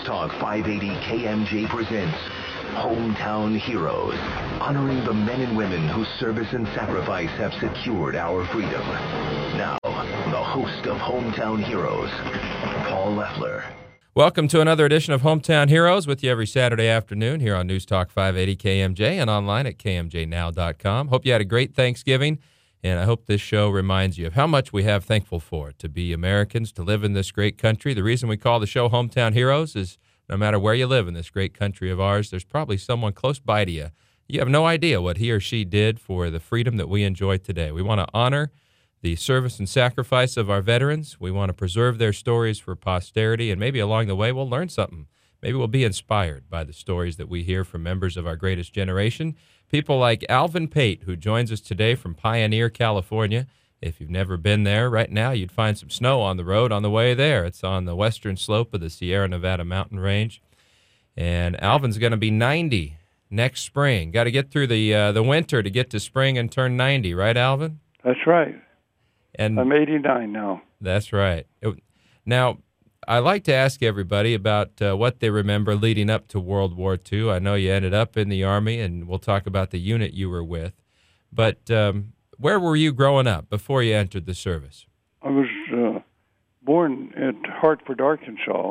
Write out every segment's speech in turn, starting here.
Talk 580 KMJ presents Hometown Heroes, honoring the men and women whose service and sacrifice have secured our freedom. Now, the host of Hometown Heroes, Paul Leffler. Welcome to another edition of Hometown Heroes with you every Saturday afternoon here on News Talk 580 KMJ and online at kmjnow.com. Hope you had a great Thanksgiving, and I hope this show reminds you of how much we have thankful for to be Americans, to live in this great country. The reason we call the show Hometown Heroes is no matter where you live in this great country of ours, there's probably someone close by to you. You have no idea what he or she did for the freedom that we enjoy today. We want to honor the service and sacrifice of our veterans. We want to preserve their stories for posterity, and maybe along the way we'll learn something. Maybe we'll be inspired by the stories that we hear from members of our greatest generation. People like Alvin Pate, who joins us today from Pioneer, California. If you've never been there right now, you'd find some snow on the road on the way there. It's on the western slope of the Sierra Nevada mountain range. And Alvin's going to be 90 next spring. Got to get through the winter to get to spring and turn 90, right, Alvin? That's right. And I'm 89 now. That's right. Now, I like to ask everybody about what they remember leading up to World War II. I know you ended up in the Army, and we'll talk about the unit you were with. But where were you growing up before you entered the service? I was born at Hartford, Arkansas,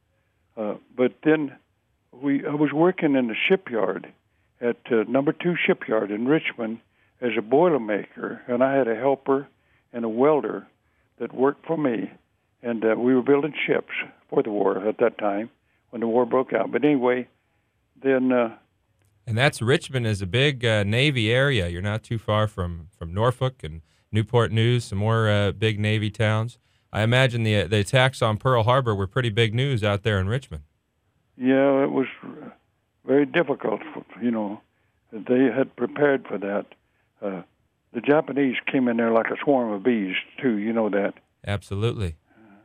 but then I was working in the shipyard at Number 2 Shipyard in Richmond as a boilermaker, and I had a helper and a welder that worked for me, and we were building ships for the war at that time when the war broke out. But anyway, then... and that's Richmond is a big Navy area. You're not too far from Norfolk and Newport News, some more big Navy towns. I imagine the attacks on Pearl Harbor were pretty big news out there in Richmond. Yeah, it was very difficult, They had prepared for that. The Japanese came in there like a swarm of bees, too. You know that. Absolutely.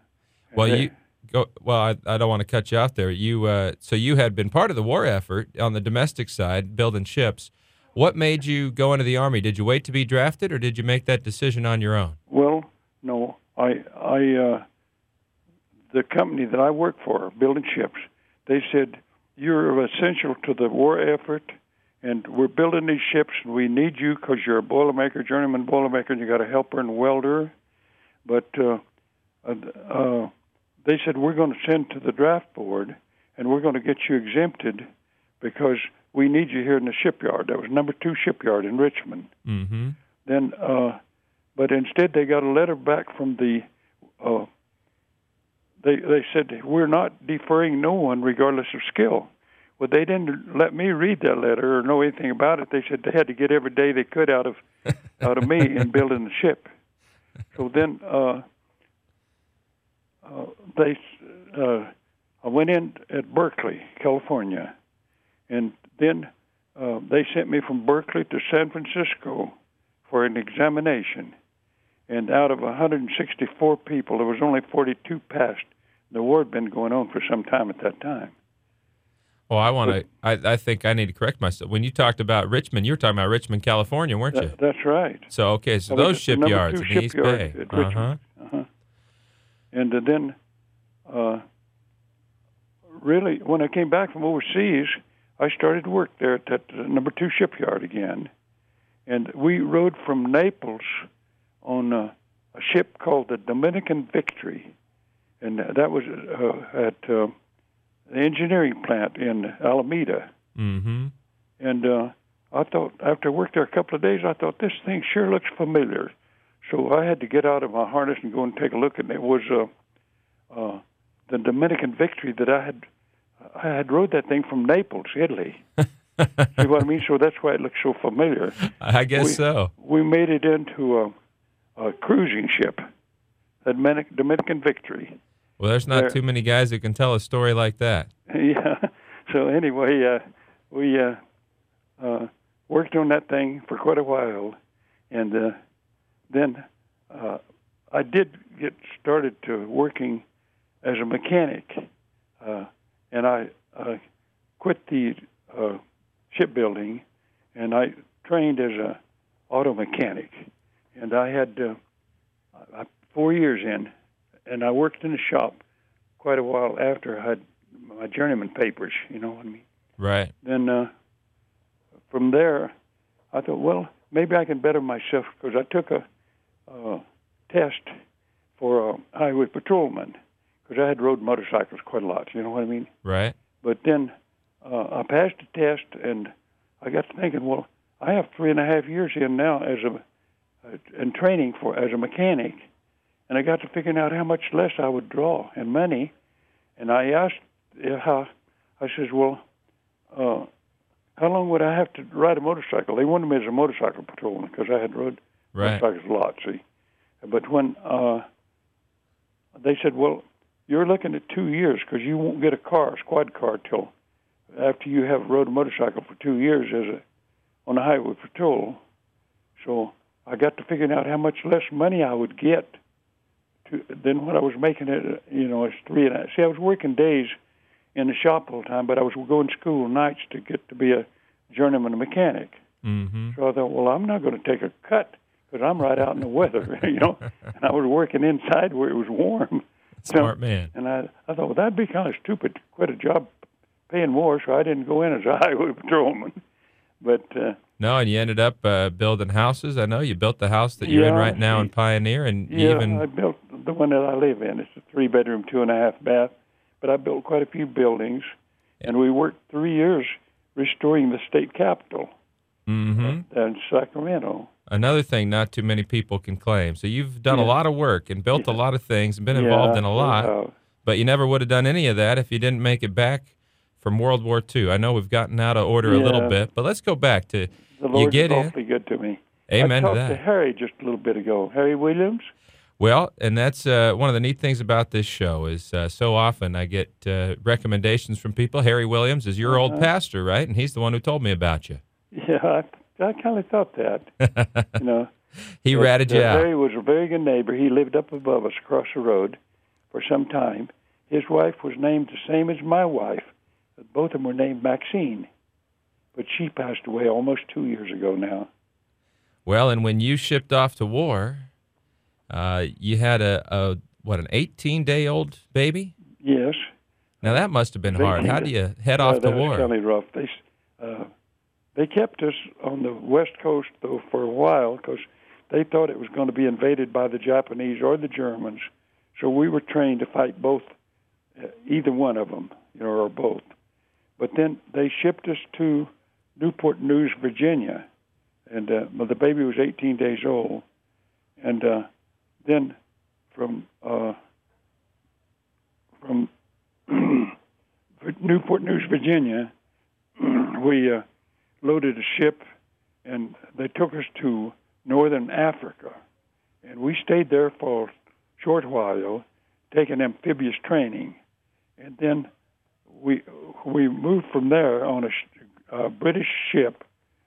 I don't want to cut you off there. So you had been part of the war effort on the domestic side, building ships. What made you go into the Army? Did you wait to be drafted, or did you make that decision on your own? Well, no. The company that I worked for, building ships, they said, you're essential to the war effort, and we're building these ships, and we need you because you're a boilermaker, journeyman boilermaker, and you got a helper and welder. But they said, we're going to send to the draft board, and we're going to get you exempted because we need you here in the shipyard. That was Number 2 Shipyard in Richmond. Mm-hmm. Then, but instead they got a letter back from the, they said, we're not deferring no one regardless of skill. Well, they didn't let me read that letter or know anything about it. They said they had to get every day they could out of me in building the ship. So then I went in at Berkeley, California, and then they sent me from Berkeley to San Francisco for an examination. And out of 164 people, there was only 42 passed. The war had been going on for some time at that time. Well, I think I need to correct myself. When you talked about Richmond, you were talking about Richmond, California, weren't you? That's right. So, okay, so those shipyards in the East Bay. At Richmond. And then, really, when I came back from overseas, I started work there at that Number 2 Shipyard again. And we rode from Naples on a ship called the Dominican Victory. And that was at the engineering plant in Alameda. Mm-hmm. And I thought, after I worked there a couple of days, I thought, this thing sure looks familiar. So I had to get out of my harness and go and take a look, and it was the Dominican Victory that I had rode that thing from Naples, Italy. See what I mean? So that's why it looks so familiar. I guess so. We made it into a cruising ship, the Dominican Victory. Well, there's not too many guys who can tell a story like that. Yeah. So anyway, we worked on that thing for quite a while, and then I did get started to working as a mechanic, and I quit the shipbuilding, and I trained as a auto mechanic, and I had 4 years in, and I worked in the shop quite a while after I had my journeyman papers. You know what I mean? Right. Then from there, I thought, well, maybe I can better myself because I took a test for a highway patrolman because I had rode motorcycles quite a lot. You know what I mean? Right. But then I passed the test, and I got to thinking, well, I have 3.5 years in now in training as a mechanic, and I got to figuring out how much less I would draw in money. And I asked I says, well, how long would I have to ride a motorcycle? They wanted me as a motorcycle patrolman because I had rode motorcycles a lot, see. But when they said, well, you're looking at 2 years because you won't get a squad car till after you have rode a motorcycle for 2 years on a highway patrol. So I got to figuring out how much less money I would get than what I was making it, as 3.5. See, I was working days in the shop all the time, but I was going to school nights to get to be a journeyman mechanic. Mm-hmm. So I thought, well, I'm not going to take a cut because I'm right out in the weather, And I was working inside where it was warm. Smart man. And I thought, well, that'd be kind of stupid to quit a job paying more, so I didn't go in as a highway patrolman. But no, and you ended up building houses. I know you built the house that you're in right now in Pioneer, and I built the one that I live in. It's a 3-bedroom, 2.5 bath. But I built quite a few buildings, and we worked 3 years restoring the state capitol in Sacramento. Another thing not too many people can claim. So you've done a lot of work and built a lot of things and been involved in a lot, but you never would have done any of that if you didn't make it back from World War II. I know we've gotten out of order a little bit, but let's go back to the Lord you get is awfully good to me. Amen I to talked that. to Harry just a little bit ago, Harry Williams. Well, and that's one of the neat things about this show is so often I get recommendations from people. Harry Williams is your old pastor, right? And he's the one who told me about you. Yeah, I kind of thought that. He ratted you out. Harry was a very good neighbor. He lived up above us across the road for some time. His wife was named the same as my wife. Both of them were named Maxine, but she passed away almost 2 years ago now. Well, and when you shipped off to war, you had an 18-day-old baby? Yes. Now that must have been hard. How do you head off to war? That was kind of rough. They kept us on the West Coast though for a while because they thought it was going to be invaded by the Japanese or the Germans. So we were trained to fight both, either one of them, or both. But then they shipped us to Newport News, Virginia, and the baby was 18 days old. And then from Newport News, Virginia, we loaded a ship, and they took us to northern Africa. And we stayed there for a short while, taking amphibious training. And then we moved from there on a British ship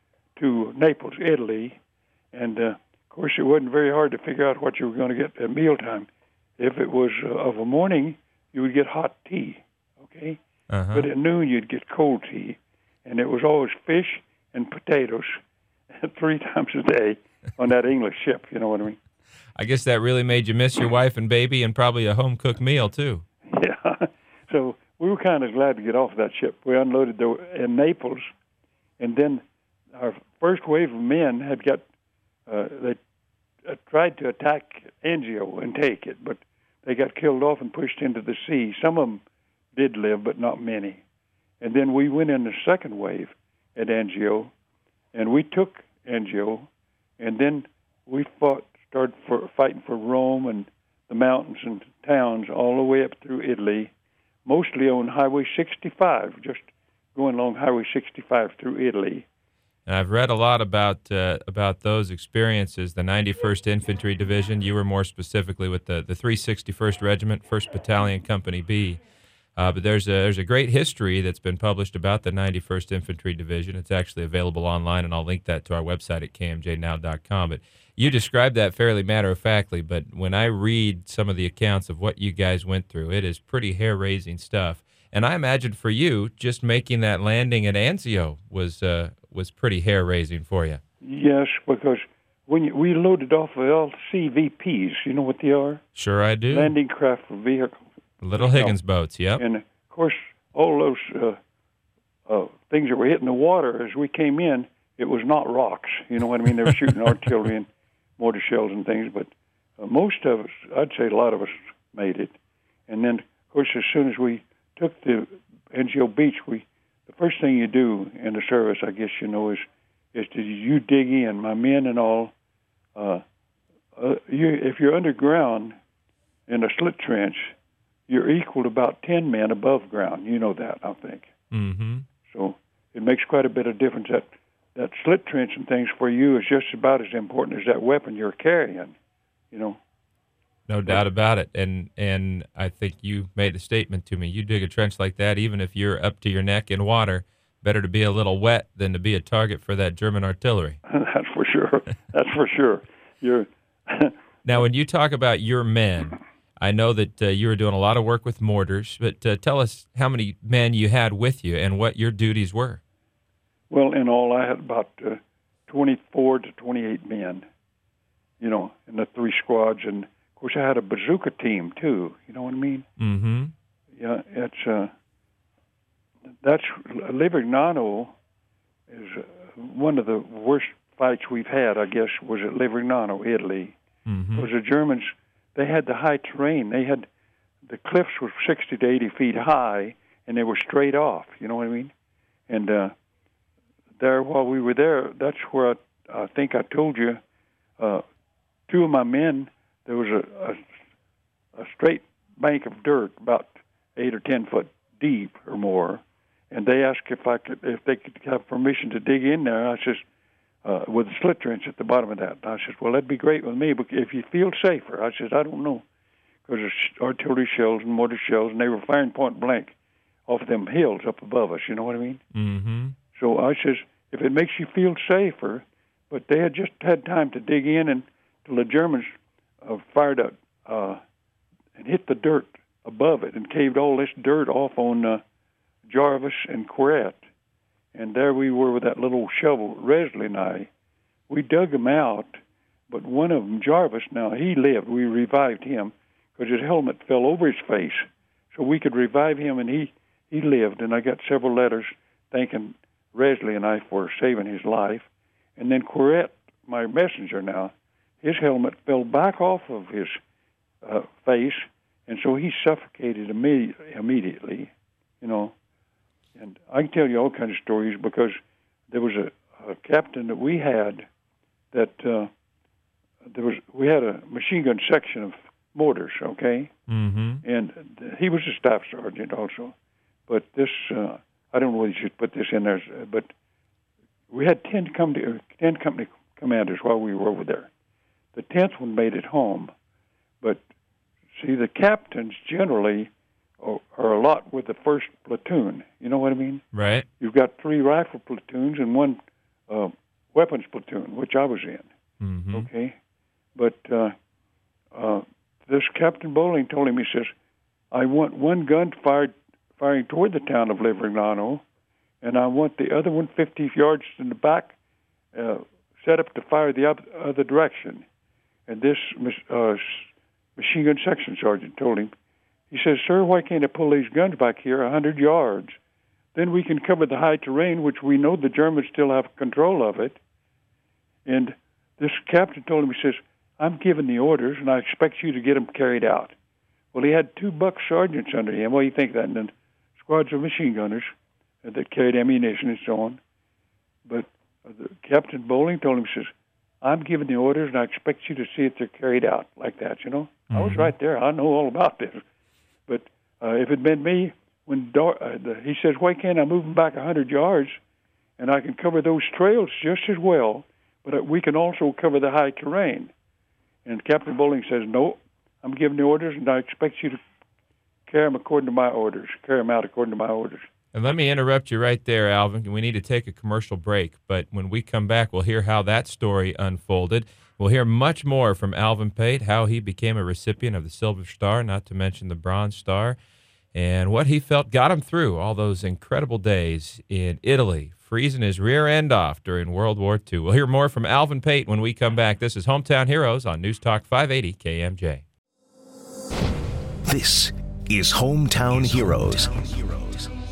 to Naples, Italy. And, of course, it wasn't very hard to figure out what you were going to get at mealtime. If it was of a morning, you would get hot tea, okay? But at noon, you'd get cold tea. And it was always fish and potatoes 3 times a day on that English ship, you know what I mean? I guess that really made you miss your wife and baby and probably a home-cooked meal, too. Yeah. So we were kind of glad to get off that ship. We unloaded in Naples, and then our first wave of men had got, they tried to attack Angio and take it, but they got killed off and pushed into the sea. Some of them did live, but not many. And then we went in the second wave at Angio, and we took Angio, and then we started fighting for Rome and the mountains and towns all the way up through Italy, mostly on Highway 65, just going along Highway 65 through Italy. And I've read a lot about those experiences. The 91st Infantry Division, you were more specifically with the 361st Regiment, 1st Battalion, Company B. But there's a great history that's been published about the 91st Infantry Division. It's actually available online, and I'll link that to our website at kmjnow.com. But you described that fairly matter-of-factly, but when I read some of the accounts of what you guys went through, it is pretty hair-raising stuff. And I imagine for you, just making that landing at Anzio was pretty hair-raising for you. Yes, because when we loaded off of LCVPs, you know what they are? Sure I do. Landing craft for vehicles. Little Higgins boats, yep. And, of course, all those things that were hitting the water as we came in, it was not rocks. You know what I mean? They were shooting artillery and mortar shells and things, but most of us, I'd say a lot of us, made it. And then, of course, as soon as we took the NGO Beach, the first thing you do in the service, I guess you know, is you dig in, my men and all. If you're underground in a slit trench, you're equal to about 10 men above ground. You know that, I think. Mm-hmm. So it makes quite a bit of difference. That slit trench and things for you is just about as important as that weapon you're carrying, you know. No doubt about it. And I think you made a statement to me. You dig a trench like that, even if you're up to your neck in water, better to be a little wet than to be a target for that German artillery. That's for sure. That's for sure. Now, when you talk about your men, I know that you were doing a lot of work with mortars, but tell us how many men you had with you and what your duties were. Well, in all, I had about 24 to 28 men, you know, in the 3 squads. And, of course, I had a bazooka team, too. You know what I mean? Mm-hmm. Yeah, that's Livignano is one of the worst fights we've had, I guess, was at Livignano, Italy. Mm-hmm. Because the Germans, they had the high terrain. They had the cliffs were 60 to 80 feet high, and they were straight off. You know what I mean? And there, while we were there, that's where I think I told you, 2 of my men, there was a straight bank of dirt about 8 or 10 foot deep or more, and they asked if they could have permission to dig in there. I says, with a slit trench at the bottom of that. I says, well, that'd be great with me, but if you feel safer. I says, I don't know, because there's artillery shells and mortar shells, and they were firing point blank off them hills up above us. You know what I mean? Mm-hmm. So I says, if it makes you feel safer, but they had just had time to dig in until the Germans fired up and hit the dirt above it and caved all this dirt off on Jarvis and Querette. And there we were with that little shovel, Resley and I. We dug him out, but one of them, Jarvis, now he lived. We revived him because his helmet fell over his face. So we could revive him, and he lived. And I got several letters thanking Resley and I for saving his life. And then Querette, my messenger now, his helmet fell back off of his face, and so he suffocated immediately, you know. And I can tell you all kinds of stories because there was a captain that we had that we had a machine gun section of mortars, okay? Mm-hmm. And he was a staff sergeant also. But this, I don't know whether you should put this in there, but we had 10 company commanders while we were over there. The 10th one made it home. But, see, the captains generally are a lot with the first platoon. You know what I mean? Right. You've got 3 rifle platoons and 1 weapons platoon, which I was in. Mm-hmm. Okay? But this Captain Bowling told him, he says, I want 1 gun firing toward the town of Livignano, and I want the other one 50 yards in the back set up to fire the other direction. And this machine gun section sergeant told him, he says, sir, why can't I pull these guns back here 100 yards? Then we can cover the high terrain, which we know the Germans still have control of it. And this captain told him, he says, I'm giving the orders, and I expect you to get them carried out. Well, he had 2 buck sergeants under him. Well, you think that, and then squads of machine gunners that carried ammunition and so on. But Captain Bowling told him, he says, I'm giving the orders, and I expect you to see if they're carried out like that, you know? Mm-hmm. I was right there. I know all about this. But if it had been me, when he says, why can't I move them back 100 yards, and I can cover those trails just as well, but we can also cover the high terrain. And Captain Bowling says, no, I'm giving the orders, and I expect you to carry them according to my orders, carry them out according to my orders. And let me interrupt you right there, Alvin. We need to take a commercial break, but when we come back, we'll hear how that story unfolded. We'll hear much more from Alvin Pate, how he became a recipient of the Silver Star, not to mention the Bronze Star, and what he felt got him through all those incredible days in Italy, freezing his rear end off during World War II. We'll hear more from Alvin Pate when we come back. This is Hometown Heroes on News Talk 580 KMJ. This is Hometown Heroes.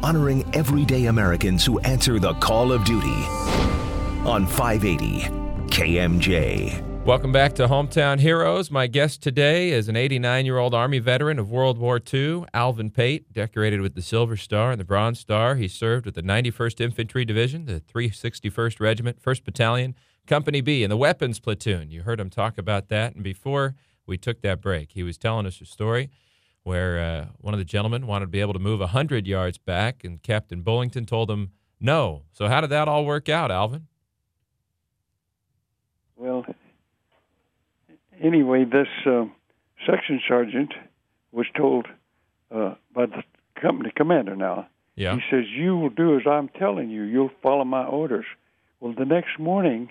honoring everyday Americans who answer the call of duty on 580 KMJ. Welcome back to Hometown Heroes. My guest today is an 89-year-old Army veteran of World War II, Alvin Pate, decorated with the Silver Star and the Bronze Star. He served with the 91st Infantry Division, the 361st Regiment, 1st Battalion, Company B, and the Weapons Platoon. You heard him talk about that. And before we took that break, he was telling us a story where one of the gentlemen wanted to be able to move 100 yards back, and Captain Bullington told him no. So how did that all work out, Alvin? Well, anyway, this section sergeant was told by the company commander now. Yeah. He says, you will do as I'm telling you. You'll follow my orders. Well, the next morning,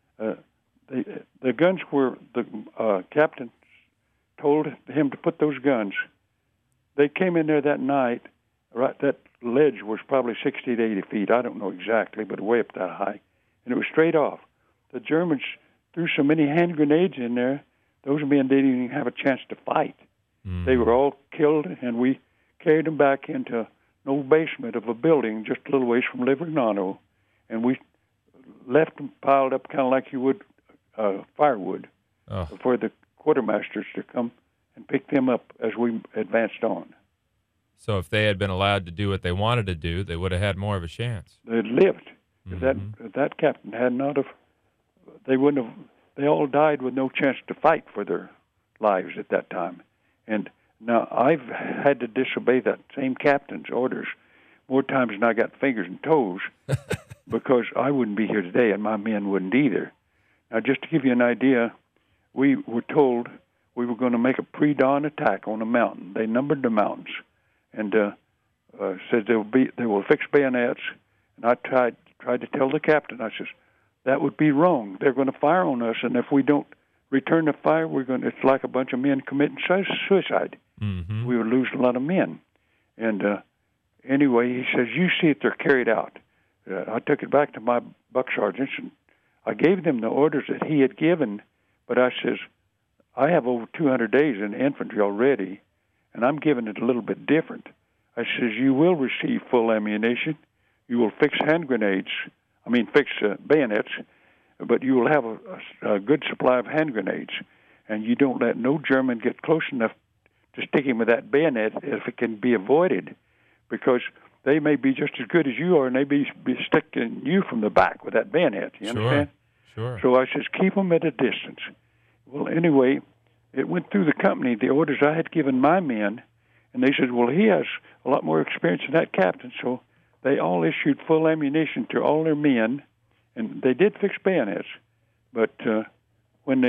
the guns were, the captain told him to put those guns. They came in there that night. Right, that ledge was probably 60 to 80 feet. I don't know exactly, but way up that high. And it was straight off. The Germans threw so many hand grenades in there, those men didn't even have a chance to fight. They were all killed, and we carried them back into an old basement of a building just a little ways from Livorno, and we left them piled up kind of like you would firewood for the quartermasters to come and pick them up as we advanced on. So if they had been allowed to do what they wanted to do, they would have had more of a chance. They'd lived. If that captain had not have, they wouldn't have. They all died with no chance to fight for their lives at that time. And now I've had to disobey that same captain's orders more times than I got fingers and toes because I wouldn't be here today and my men wouldn't either. Now, just to give you an idea, we were told we were going to make a pre-dawn attack on a mountain. They numbered the mountains and said they will fix bayonets. And I tried to tell the captain, I says, that would be wrong. They're going to fire on us, and if we don't return the fire, it's like a bunch of men committing suicide. Mm-hmm. We would lose a lot of men. And anyway, he says, you see if they're carried out. I took it back to my buck sergeants, and I gave them the orders that he had given, but I says, I have over 200 days in infantry already, and I'm giving it a little bit different. I says, you will receive full ammunition. You will fix fix bayonets, but you will have a good supply of hand grenades, and you don't let no German get close enough to stick him with that bayonet if it can be avoided, because they may be just as good as you are, and they be sticking you from the back with that bayonet. You understand? Sure. So I says, keep them at a distance. Well, anyway, it went through the company, the orders I had given my men, and they said, well, he has a lot more experience than that captain, so they all issued full ammunition to all their men, and they did fix bayonets. But when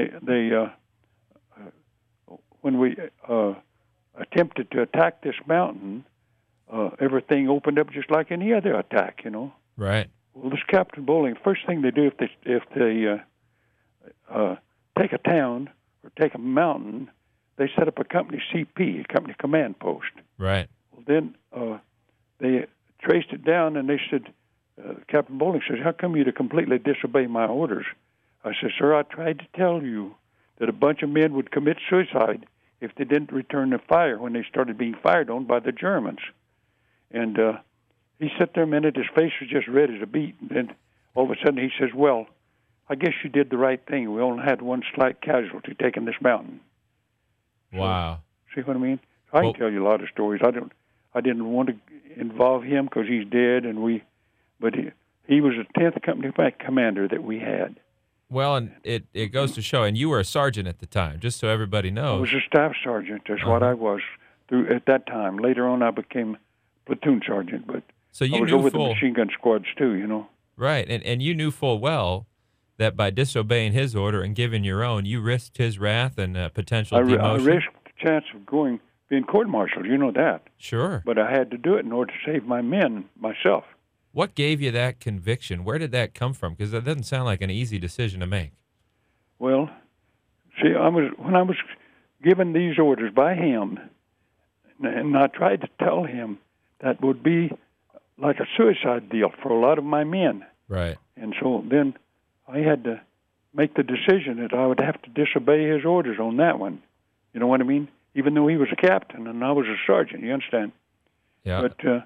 we attempted to attack this mountain, everything opened up just like any other attack, Right. Well, this Captain Bowling, first thing they do if they take a town or take a mountain, they set up a company CP, a company command post. Right. Well, then they traced it down, and they said, Captain Bowling says, how come you to completely disobey my orders? I said, sir, I tried to tell you that a bunch of men would commit suicide if they didn't return the fire when they started being fired on by the Germans. And he sat there a minute, his face was just red as a beet, and then all of a sudden he says, well, I guess you did the right thing. We only had one slight casualty taking this mountain. Wow. So, see what I mean? I can tell you a lot of stories. I didn't want to involve him because he's dead, but he was the 10th company commander that we had. Well, and it goes to show, and you were a sergeant at the time, just so everybody knows. I was a staff sergeant. That's what I was at that time. Later on, I became platoon sergeant, but so you I was knew over full, the machine gun squads too, Right, and you knew full well that by disobeying his order and giving your own, you risked his wrath and potential demotion. I risked the chance of being court-martialed, you know that. Sure. But I had to do it in order to save my men, myself. What gave you that conviction? Where did that come from? Because that doesn't sound like an easy decision to make. Well, see, when I was given these orders by him, and I tried to tell him that would be like a suicide deal for a lot of my men. Right. And so then I had to make the decision that I would have to disobey his orders on that one. You know what I mean? Even though he was a captain and I was a sergeant, you understand? Yeah. But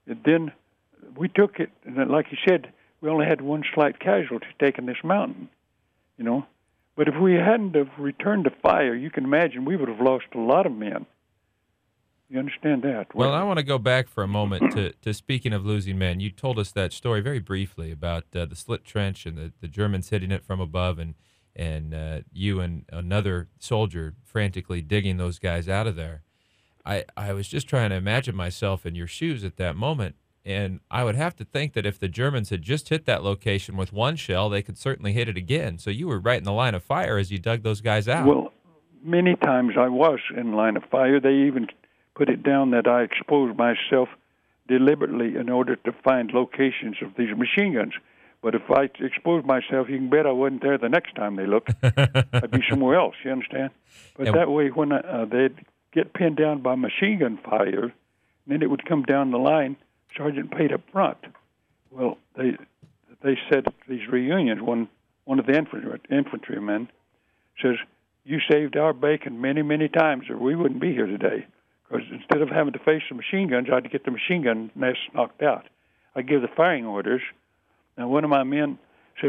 then we took it, and then, like you said, we only had one slight casualty taking this mountain, you know. But if we hadn't have returned to fire, you can imagine we would have lost a lot of men. You understand that? Well, I want to go back for a moment to speaking of losing men. You told us that story very briefly about the slit trench and the Germans hitting it from above, and you and another soldier frantically digging those guys out of there. I was just trying to imagine myself in your shoes at that moment, and I would have to think that if the Germans had just hit that location with one shell, they could certainly hit it again. So you were right in the line of fire as you dug those guys out. Well, many times I was in line of fire. They even put it down that I exposed myself deliberately in order to find locations of these machine guns. But if I exposed myself, you can bet I wasn't there the next time they looked. I'd be somewhere else, you understand? But that way, when they'd get pinned down by machine gun fire, then it would come down the line, Sergeant Pate up front. Well, they said at these reunions, one of the infantrymen says, "You saved our bacon many, many times, or we wouldn't be here today. Because instead of having to face the machine guns, I had to get the machine gun nests knocked out. I give the firing orders." Now, one of my men said,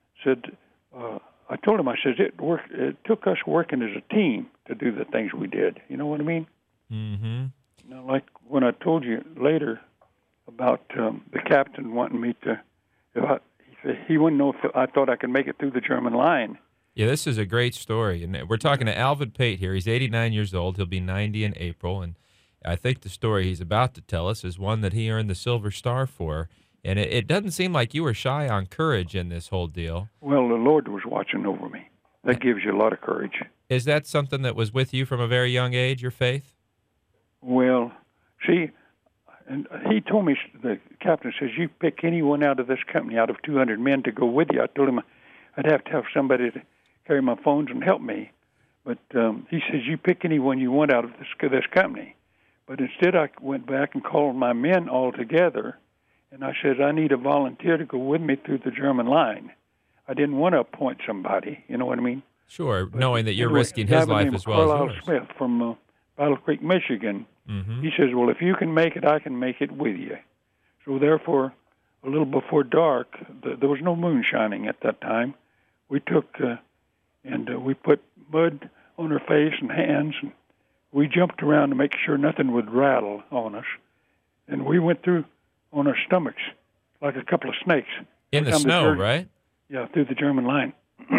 I told him, I said, it took us working as a team to do the things we did. You know what I mean? Mm-hmm. Now, like when I told you later about the captain wanting me to, he wouldn't know if I thought I could make it through the German line. Yeah, this is a great story. And we're talking to Alvin Pate here. He's 89 years old. He'll be 90 in April. And I think the story he's about to tell us is one that he earned the Silver Star for. And it doesn't seem like you were shy on courage in this whole deal. Well, the Lord was watching over me. That gives you a lot of courage. Is that something that was with you from a very young age, your faith? Well, see, and he told me, the captain says, you pick anyone out of this company, out of 200 men, to go with you. I told him I'd have to have somebody to carry my phones and help me. But he says, you pick anyone you want out of this company. But instead, I went back and called my men all together. And I said, I need a volunteer to go with me through the German line. I didn't want to appoint somebody, you know what I mean? Sure, But knowing that you're anyway, risking his life as well Carlisle as yours. Smith from Battle Creek, Michigan. Mm-hmm. He says, well, if you can make it, I can make it with you. So therefore, a little before dark, there was no moon shining at that time. We took and we put mud on her face and hands, and we jumped around to make sure nothing would rattle on us. And we went through on our stomachs like a couple of snakes. In the snow, right? Yeah, through the German line.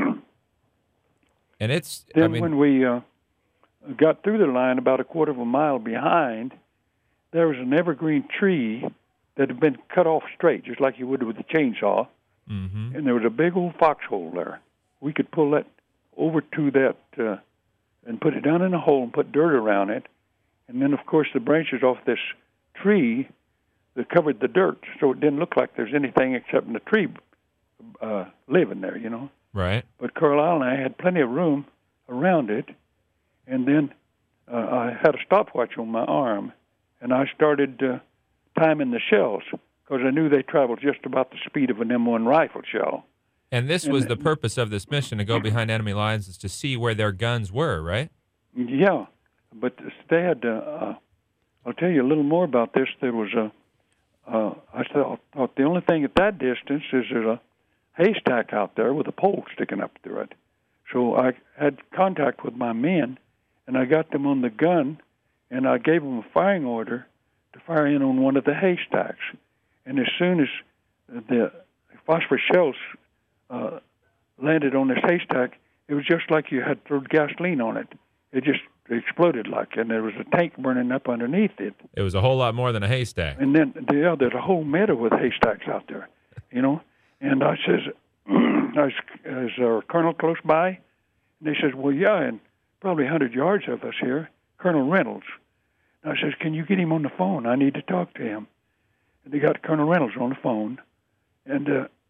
And it's... Then when we got through the line about a quarter of a mile behind, there was an evergreen tree that had been cut off straight, just like you would with a chainsaw. Mm-hmm. And there was a big old foxhole there. We could pull that over to that and put it down in a hole and put dirt around it. And then, of course, the branches off this tree that covered the dirt, so it didn't look like there's anything except in the tree living there, you know. Right. But Carlisle and I had plenty of room around it, and then I had a stopwatch on my arm, and I started timing the shells because I knew they traveled just about the speed of an M1 rifle shell. And this was the purpose of this mission, to go behind enemy lines, is to see where their guns were, right? Yeah, but they had, I'll tell you a little more about this. There was I thought the only thing at that distance is there's a haystack out there with a pole sticking up through it. So I had contact with my men, and I got them on the gun, and I gave them a firing order to fire in on one of the haystacks. And as soon as the phosphorus shells landed on this haystack, it was just like you had thrown gasoline on it. It just exploded and there was a tank burning up underneath it. It was a whole lot more than a haystack. And then there's a whole meadow with haystacks out there, you know. And I says, is our colonel close by? And they says, well, yeah, and probably 100 yards of us here, Colonel Reynolds. And I says, can you get him on the phone? I need to talk to him. And they got Colonel Reynolds on the phone. And,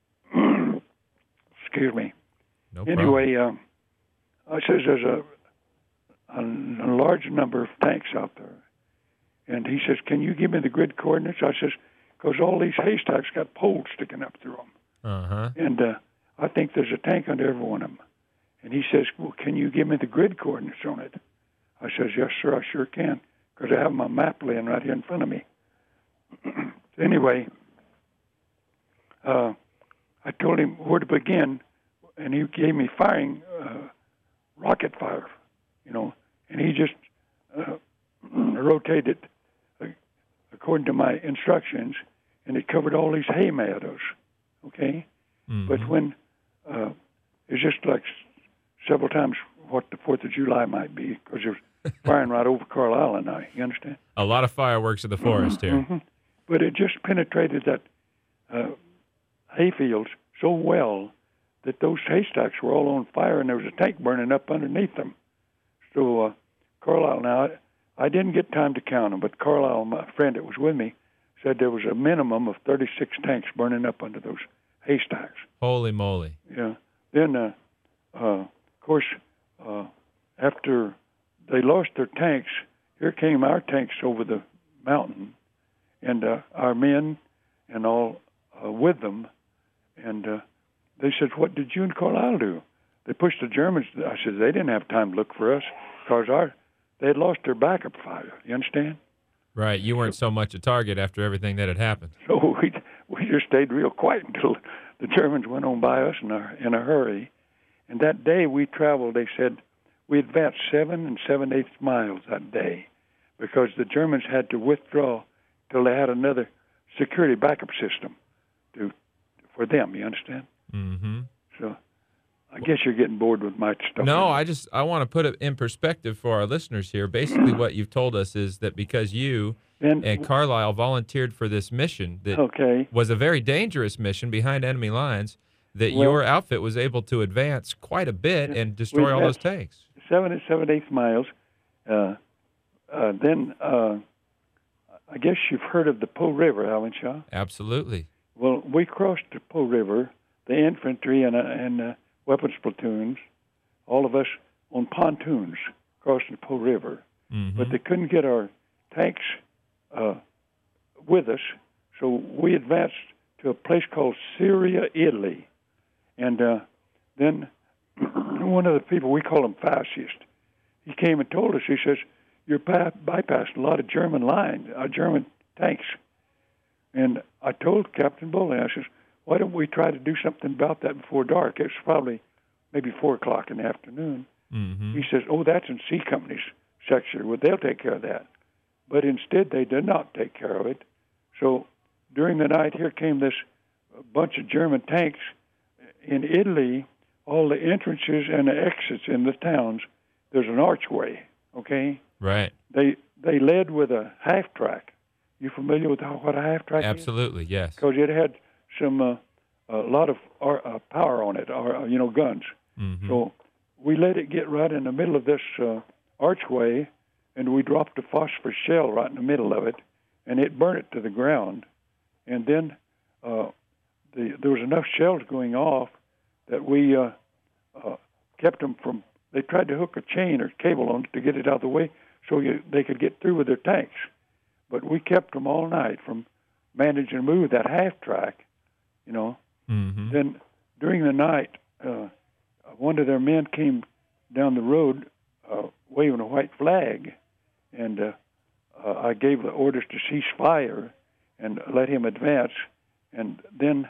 excuse me. No problem. Anyway, I says there's a large number of tanks out there. And he says, can you give me the grid coordinates? I says, because all these haystacks got poles sticking up through them. Uh-huh. And I think there's a tank under every one of them. And he says, well, can you give me the grid coordinates on it? I says, yes, sir, I sure can, because I have my map laying right here in front of me. Anyway, I told him where to begin, and he gave me firing rocket fire, and he just rotated according to my instructions, and it covered all these hay meadows, okay? Mm-hmm. But when it's just like several times what the 4th of July might be, because you're firing right over Carlisle and you understand? A lot of fireworks in the forest here. Mm-hmm. But it just penetrated that hayfields so well that those haystacks were all on fire, and there was a tank burning up underneath them. So Carlisle, now, I didn't get time to count them, but Carlisle, my friend that was with me, said there was a minimum of 36 tanks burning up under those haystacks. Holy moly. Yeah. Then, of course, after they lost their tanks, here came our tanks over the mountain, and our men and all with them. And they said, "What did you and Carlisle do?" They pushed the Germans. I said, they didn't have time to look for us because they had lost their backup fire. You understand? Right. You weren't so much a target after everything that had happened. So we just stayed real quiet until the Germans went on by us in a hurry. And that day we traveled, they said, we advanced 7 7/8 miles that day because the Germans had to withdraw till they had another security backup system for them, you understand? Mm-hmm. So I guess you're getting bored with my stuff. No, I want to put it in perspective for our listeners here. Basically, what you've told us is that because you and Carlisle volunteered for this mission that was a very dangerous mission behind enemy lines, that your outfit was able to advance quite a bit and destroy all those tanks. 7 7/8 miles. Then I guess you've heard of the Po River, haven't you? Absolutely. Well, we crossed the Po River, the infantry and weapons platoons, all of us on pontoons crossing the Po River. Mm-hmm. But they couldn't get our tanks with us, so we advanced to a place called Syria, Italy. And then one of the people, we call him Fascist, he came and told us, he says, you're bypassing a lot of German lines, German tanks. And I told Captain Bowling, I says, why don't we try to do something about that before dark? It's probably maybe 4 o'clock in the afternoon. Mm-hmm. He says, oh, that's in C Company's section. Well, they'll take care of that. But instead, they did not take care of it. So during the night, here came this bunch of German tanks. In Italy, all the entrances and the exits in the towns, there's an archway, okay? Right. They led with a half-track. You familiar with what a half-track is? Absolutely, yes. Because it had some a lot of power on it, or guns. Mm-hmm. So we let it get right in the middle of this archway, and we dropped a phosphorus shell right in the middle of it, and it burned it to the ground. And then there was enough shells going off that we kept them from. They tried to hook a chain or cable on it to get it out of the way so they could get through with their tanks. But we kept them all night from managing to move that half-track, Mm-hmm. Then during the night, one of their men came down the road waving a white flag, and I gave the orders to cease fire and let him advance. And then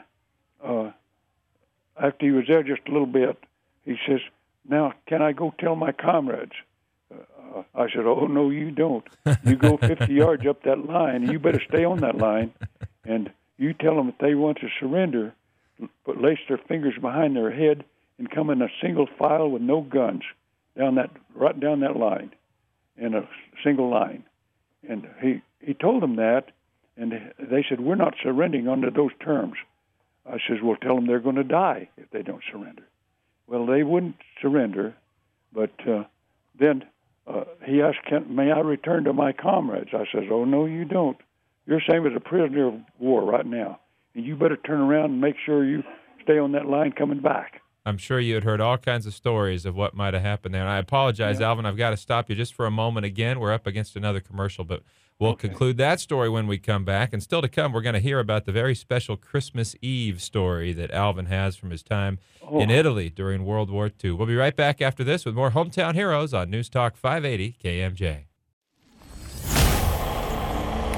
after he was there just a little bit, he says, now, can I go tell my comrades? I said, oh, no, you don't. You go 50 yards up that line, and you better stay on that line, and you tell them if they want to surrender, lace their fingers behind their head and come in a single file with no guns right down that line, in a single line. And he told them that, and they said, we're not surrendering under those terms. I says, well, tell them they're going to die if they don't surrender. Well, they wouldn't surrender, but then he asked, may I return to my comrades? I says, oh, no, you don't. You're same as a prisoner of war right now, and you better turn around and make sure you stay on that line coming back. I'm sure you had heard all kinds of stories of what might have happened there. And I apologize, Alvin, I've got to stop you just for a moment again. We're up against another commercial, but we'll conclude that story when we come back. And still to come, we're going to hear about the very special Christmas Eve story that Alvin has from his time in Italy during World War II. We'll be right back after this with more Hometown Heroes on News Talk 580 KMJ.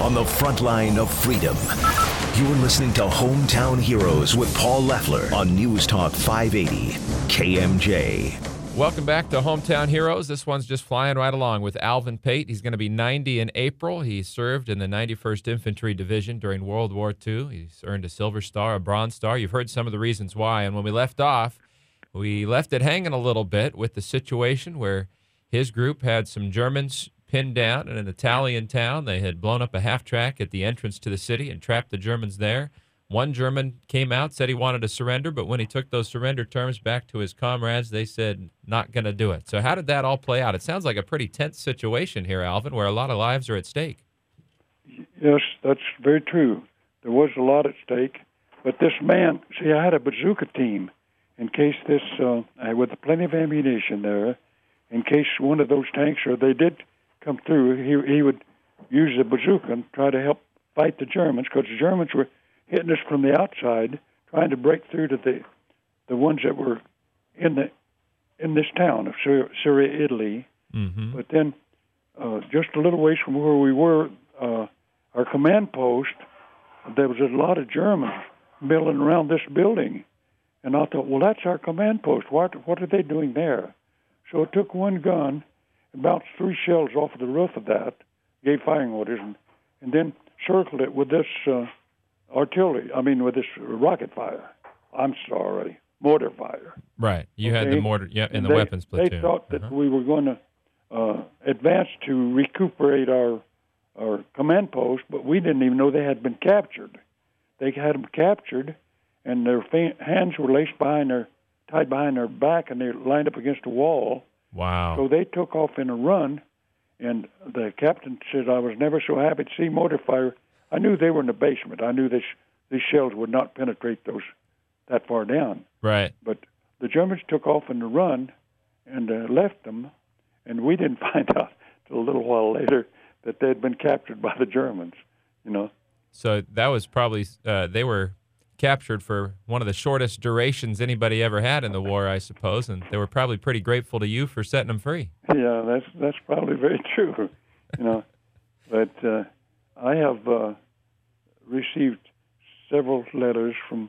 on the front line of freedom. You're listening to Hometown Heroes with Paul Leffler on News Talk 580 KMJ. Welcome back to Hometown Heroes. This one's just flying right along with Alvin Pate. He's going to be 90 in April. He served in the 91st Infantry Division during World War II. He's earned a Silver Star, a Bronze Star. You've heard some of the reasons why. And when we left off, we left it hanging a little bit with the situation where his group had some Germans pinned down in an Italian town. They had blown up a half-track at the entrance to the city and trapped the Germans there. One German came out, said he wanted to surrender, but when he took those surrender terms back to his comrades, they said, not going to do it. So how did that all play out? It sounds like a pretty tense situation here, Alvin, where a lot of lives are at stake. Yes, that's very true. There was a lot at stake. But this man, see, I had a bazooka team in case this, with plenty of ammunition there, in case one of those tanks, or they did come through, he would use the bazooka and try to help fight the Germans, because the Germans were hitting us from the outside, trying to break through to the ones that were in this town of Syria, Italy. Mm-hmm. But then, just a little ways from where we were, our command post, there was a lot of Germans milling around this building, and I thought, well, that's our command post. What are they doing there? So it took one gun, and bounced 3 shells off of the roof of that, gave firing orders, and then circled it with this with this rocket fire. I'm sorry, mortar fire. Right. You had the mortar, in the weapons platoon. They thought that we were going to advance to recuperate our command post, but we didn't even know they had been captured. They had them captured, and their hands were tied behind their back, and they lined up against a wall. Wow. So they took off in a run, and the captain said, I was never so happy to see mortar fire. I knew they were in the basement. I knew these shells would not penetrate that far down. Right. But the Germans took off in the run and left them, and we didn't find out till a little while later that they had been captured by the Germans, So that was probably, they were captured for one of the shortest durations anybody ever had in the war, I suppose, and they were probably pretty grateful to you for setting them free. Yeah, that's probably very true, But I have received several letters from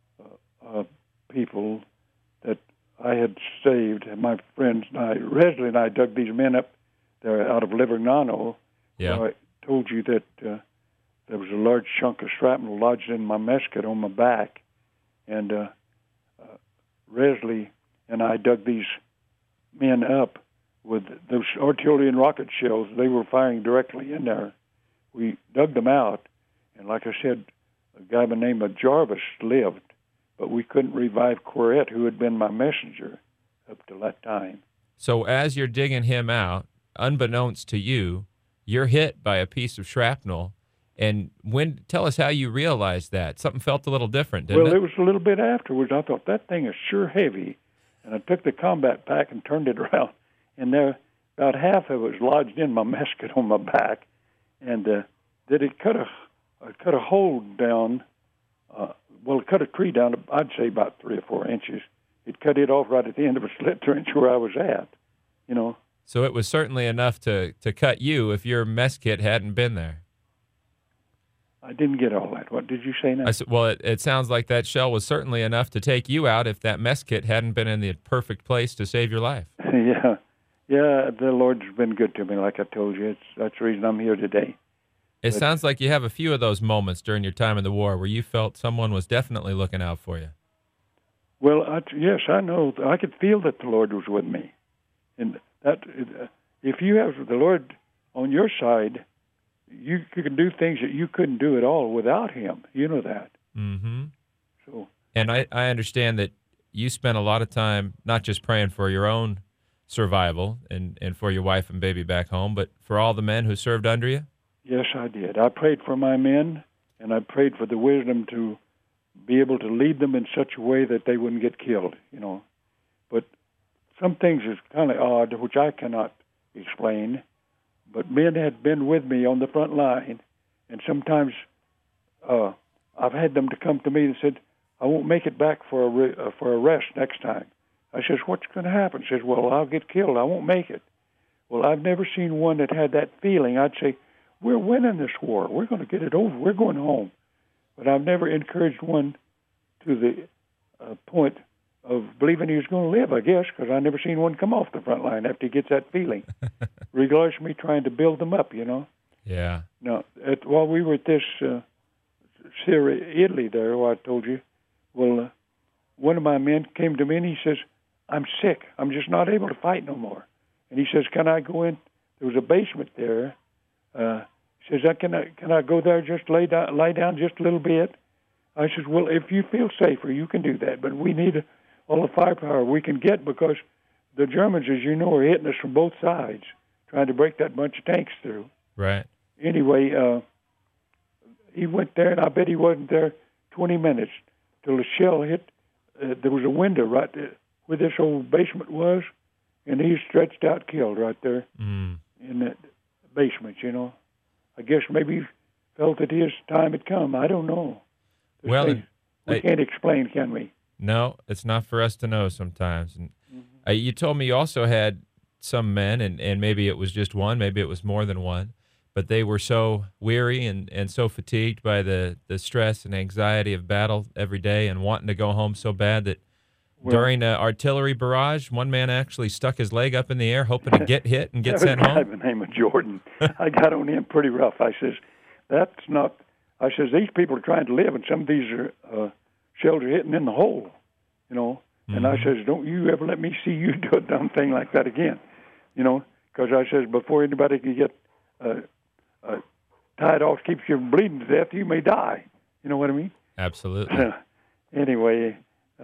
people that I had saved. My friends and I, Resley and I, dug these men up there out of Livorno. Yeah. I told you that there was a large chunk of shrapnel lodged in my mess kit on my back, and Resley and I dug these men up with those artillery and rocket shells. They were firing directly in there. We dug them out, and like I said, a guy by the name of Jarvis lived, but we couldn't revive Quarette, who had been my messenger up to that time. So as you're digging him out, unbeknownst to you, you're hit by a piece of shrapnel. And tell us how you realized that. Something felt a little different, didn't it? Well, it was a little bit afterwards. I thought, that thing is sure heavy. And I took the combat pack and turned it around. And there, about half of it was lodged in my mess kit on my back. And that it cut a hole down, it cut a tree down, I'd say about 3 or 4 inches. It cut it off right at the end of a slit trench where I was at, So it was certainly enough to cut you if your mess kit hadn't been there. I didn't get all that. What did you say now? I said, well, it sounds like that shell was certainly enough to take you out if that mess kit hadn't been in the perfect place to save your life. Yeah, the Lord's been good to me, like I told you. That's the reason I'm here today. It sounds like you have a few of those moments during your time in the war where you felt someone was definitely looking out for you. Well, yes, I know. I could feel that the Lord was with me. And that if you have the Lord on your side, you can do things that you couldn't do at all without Him. You know that. Mm-hmm. So, and I understand that you spent a lot of time not just praying for your own survival and for your wife and baby back home, but for all the men who served under you? Yes, I did. I prayed for my men, and I prayed for the wisdom to be able to lead them in such a way that they wouldn't get killed, But some things is kind of odd, which I cannot explain. But men had been with me on the front line, and sometimes I've had them to come to me and said, I won't make it back for a rest next time. I says, what's going to happen? Says, well, I'll get killed. I won't make it. Well, I've never seen one that had that feeling. I'd say, we're winning this war. We're going to get it over. We're going home. But I've never encouraged one to the point of believing he was going to live, I guess, because I never seen one come off the front line after he gets that feeling, regardless of me trying to build them up, Yeah. Now, while we were at this Syria, Italy there, where I told you, well, one of my men came to me and he says, I'm sick. I'm just not able to fight no more. And he says, can I go in? There was a basement there. He says, can I go there, just lie down just a little bit? I says, well, if you feel safer, you can do that. But we need all the firepower we can get because the Germans, as you know, are hitting us from both sides, trying to break that bunch of tanks through. Right. Anyway, he went there, and I bet he wasn't there 20 minutes till the shell hit. There was a window right there where this old basement was, and he stretched out killed right there in that basement, I guess maybe he felt that his time had come. I don't know. Well, we can't explain, can we? No, it's not for us to know sometimes. And you told me you also had some men, and maybe it was just one, maybe it was more than one, but they were so weary and so fatigued by the stress and anxiety of battle every day and wanting to go home so bad that during an artillery barrage, one man actually stuck his leg up in the air hoping to get hit and get sent home. There was a guy by the name of Jordan. I got on him pretty rough. I says, these people are trying to live, and some of these shells are hitting in the hole, And I says, don't you ever let me see you do a dumb thing like that again, because I says, before anybody can get tied off, keeps you from bleeding to death, you may die. You know what I mean? Absolutely. Anyway,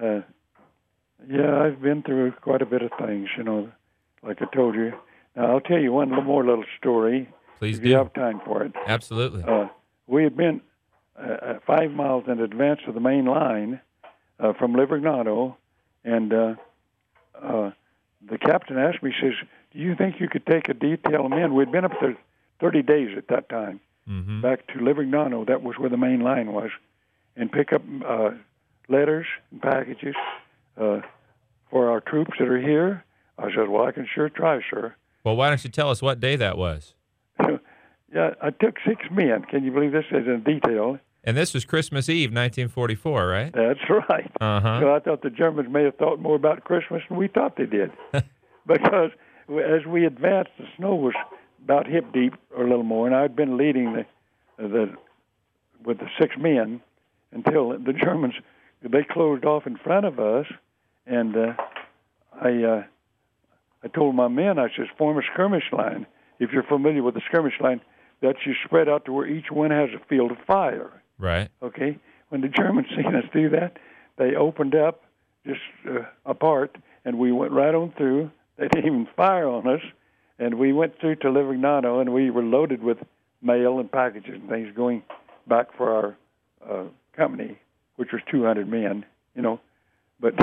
I've been through quite a bit of things, like I told you. Now, I'll tell you one more little story. Please if do. you have time for it. Absolutely. We had been 5 miles in advance of the main line from Livorno, and the captain asked me, says, do you think you could take a detail of men? We'd been up there 30 days at that time, back to Livorno, that was where the main line was, and pick up letters and packages for our troops that are here. I said, well, I can sure try, sir. Well, why don't you tell us what day that was? Yeah, I took 6 men. Can you believe this is in detail? And this was Christmas Eve, 1944, right? That's right. So I thought the Germans may have thought more about Christmas than we thought they did. Because as we advanced, the snow was about hip deep or a little more, and I'd been leading with the 6 men until the Germans, they closed off in front of us, and I told my men, I says, form a skirmish line. If you're familiar with the skirmish line, that you spread out to where each one has a field of fire. Right. Okay? When the Germans seen us do that, they opened up just apart, and we went right on through. They didn't even fire on us, and we went through to Livorno, and we were loaded with mail and packages and things going back for our company, which was 200 men, But,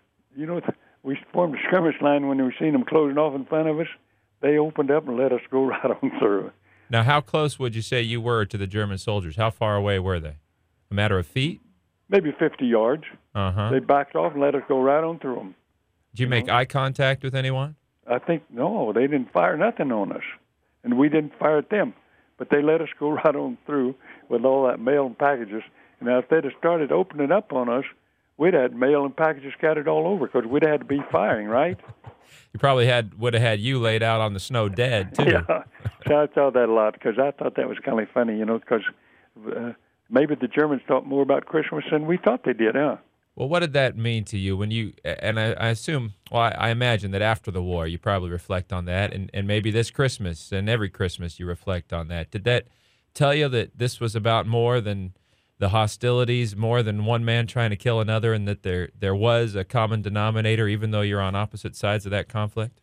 we formed a skirmish line when we seen them closing off in front of us. They opened up and let us go right on through. Now, how close would you say you were to the German soldiers? How far away were they? A matter of feet? Maybe 50 yards. They backed off and let us go right on through them. Did you make eye contact with anyone? I think, no, they didn't fire nothing on us. And we didn't fire at them. But they let us go right on through with all that mail and packages. And now, if they'd have started opening up on us, we'd had mail and packages scattered all over because we'd had to be firing, right? You probably would have had you laid out on the snow dead, too. Yeah, so I thought that a lot because I thought that was kind of funny, because maybe the Germans thought more about Christmas than we thought they did, huh? Well, what did that mean to you when you, and I assume, well, I imagine that after the war you probably reflect on that, and maybe this Christmas and every Christmas you reflect on that. Did that tell you that this was about more than the hostilities, more than one man trying to kill another, and that there was a common denominator, even though you're on opposite sides of that conflict?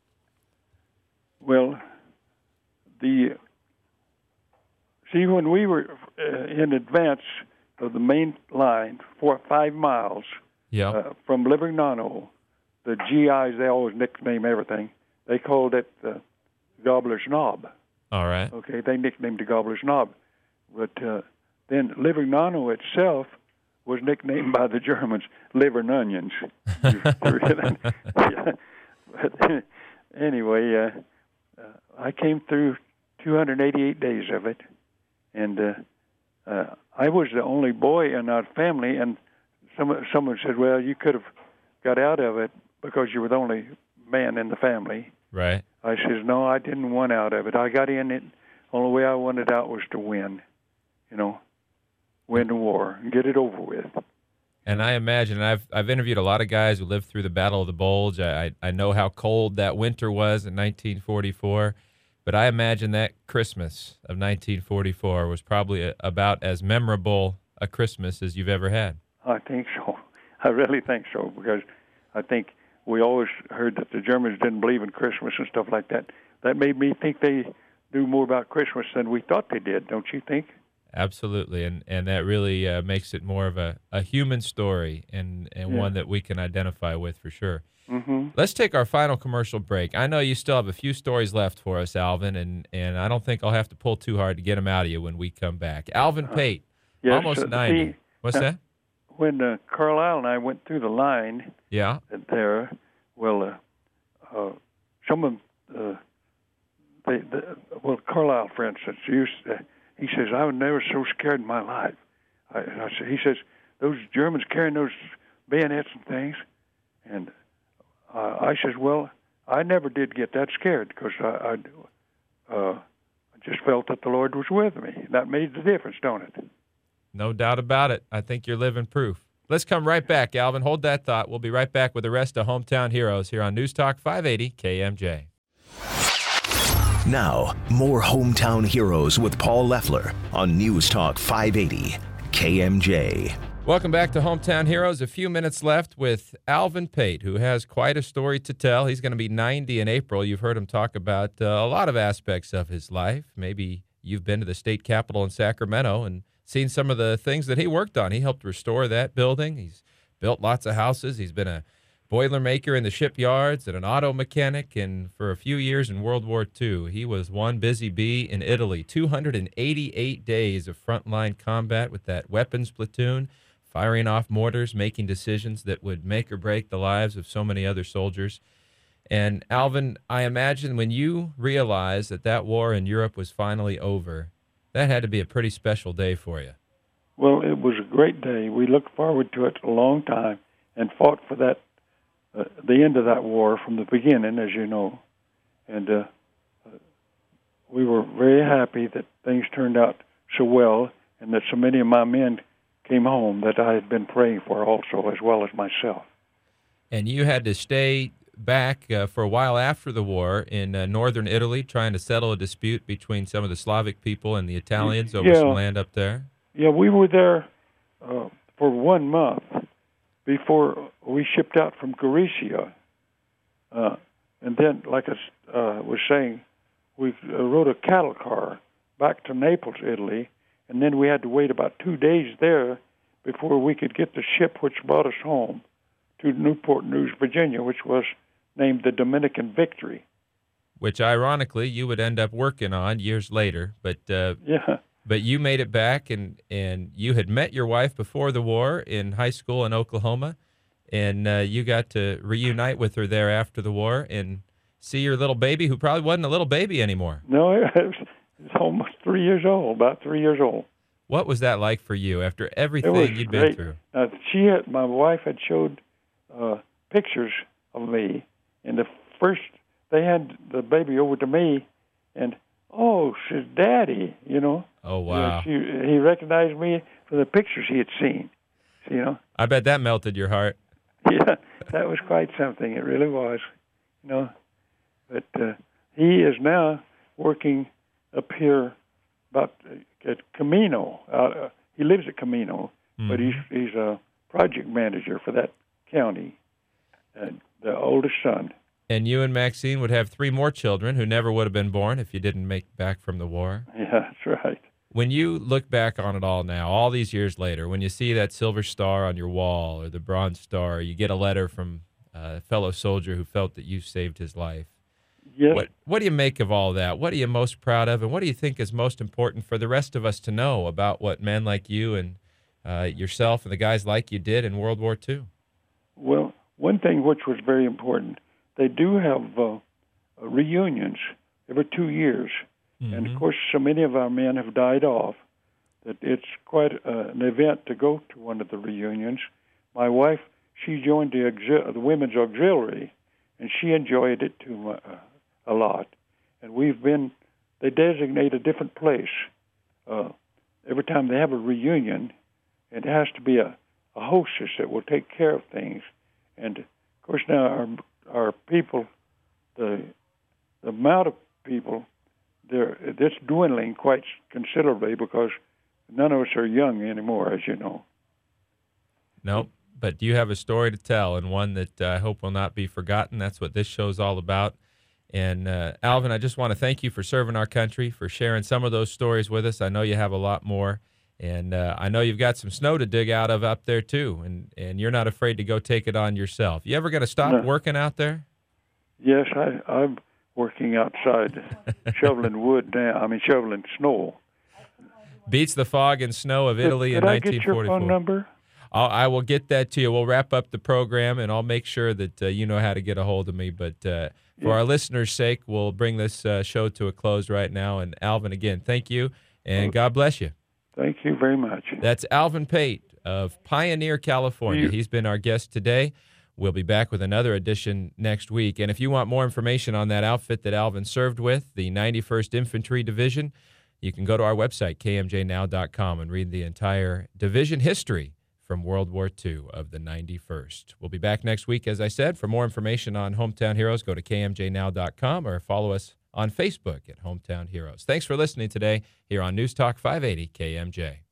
Well, when we were in advance of the main line, 4 or 5 miles from Livorno, the GIs, they always nickname everything. They called it the Gobbler's Knob. All right. Okay, they nicknamed the Gobbler's Knob. But then Livorno itself was nicknamed by the Germans Liver and Onions. But anyway, I came through 288 days of it, and I was the only boy in our family, and someone said, well, you could have got out of it because you were the only man in the family. Right. I says, no, I didn't want out of it. I got in it. Only way I wanted out was to win, win the war and get it over with. And I imagine, I've interviewed a lot of guys who lived through the Battle of the Bulge. I know how cold that winter was in 1944, but I imagine that Christmas of 1944 was probably about as memorable a Christmas as you've ever had. I think so. I really think so, because I think we always heard that the Germans didn't believe in Christmas and stuff like that. That made me think they knew more about Christmas than we thought they did, don't you think? Absolutely, and that really makes it more of a human story and one that we can identify with for sure. Mm-hmm. Let's take our final commercial break. I know you still have a few stories left for us, Alvin, and I don't think I'll have to pull too hard to get them out of you when we come back. Alvin Pate, yes, almost 90. What's that? When Carlisle and I went through the line there, well, some of Carlisle, for instance, he says, I was never so scared in my life. He says, those Germans carrying those bayonets and things. And I says, well, I never did get that scared because I just felt that the Lord was with me. That made the difference, don't it? No doubt about it. I think you're living proof. Let's come right back, Alvin. Hold that thought. We'll be right back with the rest of Hometown Heroes here on News Talk 580 KMJ. Now, more Hometown Heroes with Paul Leffler on News Talk 580 KMJ. Welcome back to Hometown Heroes. A few minutes left with Alvin Pate, who has quite a story to tell. He's going to be 90 in April. You've heard him talk about a lot of aspects of his life. Maybe you've been to the state capitol in Sacramento and seen some of the things that he worked on. He helped restore that building. He's built lots of houses. He's been a boilermaker in the shipyards and an auto mechanic, and for a few years in World War II, he was one busy bee in Italy. 288 days of frontline combat with that weapons platoon, firing off mortars, making decisions that would make or break the lives of so many other soldiers. And Alvin, I imagine when you realized that war in Europe was finally over, that had to be a pretty special day for you. Well, it was a great day. We looked forward to it a long time and fought for that, the end of that war from the beginning, as you know. And we were very happy that things turned out so well and that so many of my men came home that I had been praying for also, as well as myself. And you had to stay back for a while after the war in northern Italy, trying to settle a dispute between some of the Slavic people and the Italians over some land up there? Yeah, we were there for 1 month before we shipped out from Gorizia. And then, like I was saying, we rode a cattle car back to Naples, Italy, and then we had to wait about 2 days there before we could get the ship which brought us home to Newport News, Virginia, which was named the Dominican Victory. Which, ironically, you would end up working on years later. But But you made it back, and you had met your wife before the war in high school in Oklahoma, and you got to reunite with her there after the war and see your little baby, who probably wasn't a little baby anymore. No, it was almost 3 years old, about 3 years old. What was that like for you after everything you'd been through? My wife had showed pictures of me, and they had the baby over to me, and she's Daddy, Oh, wow. He recognized me from the pictures he had seen, I bet that melted your heart. Yeah, that was quite something. It really was, But he is now working up here about at Camino. He lives at Camino, but he's a project manager for that county, the oldest son. And you and Maxine would have 3 more children who never would have been born if you didn't make back from the war. Yeah, that's right. When you look back on it all now, all these years later, when you see that silver star on your wall or the bronze star, you get a letter from a fellow soldier who felt that you saved his life. Yes. What do you make of all that? What are you most proud of, and what do you think is most important for the rest of us to know about what men like you and yourself and the guys like you did in World War II? Well, one thing which was very important, they do have reunions every 2 years. Mm-hmm. And, of course, so many of our men have died off. that it's quite an event to go to one of the reunions. My wife, she joined the women's auxiliary, and she enjoyed it too a lot. And they designate a different place every time they have a reunion, and it has to be a hostess that will take care of things. And of course now our people, the amount of people, it's dwindling quite considerably because none of us are young anymore, as you know. Nope. But you have a story to tell, and one that I hope will not be forgotten. That's what this show's all about. And Alvin, I just want to thank you for serving our country, for sharing some of those stories with us. I know you have a lot more, and I know you've got some snow to dig out of up there too, and you're not afraid to go take it on yourself. You ever going to stop working out there? Yes, I'm working outside, shoveling wood now. Shoveling snow. Beats the fog and snow of Italy in 1944. Could I get your phone number? I will get that to you. We'll wrap up the program, and I'll make sure that you know how to get a hold of me. But for our listeners' sake, we'll bring this show to a close right now. And Alvin, again, thank you, and God bless you. Thank you very much. That's Alvin Pate of Pioneer, California. He's been our guest today. We'll be back with another edition next week. And if you want more information on that outfit that Alvin served with, the 91st Infantry Division, you can go to our website, kmjnow.com, and read the entire division history from World War II of the 91st. We'll be back next week, as I said. For more information on Hometown Heroes, go to kmjnow.com or follow us on Facebook at Hometown Heroes. Thanks for listening today here on News Talk 580 KMJ.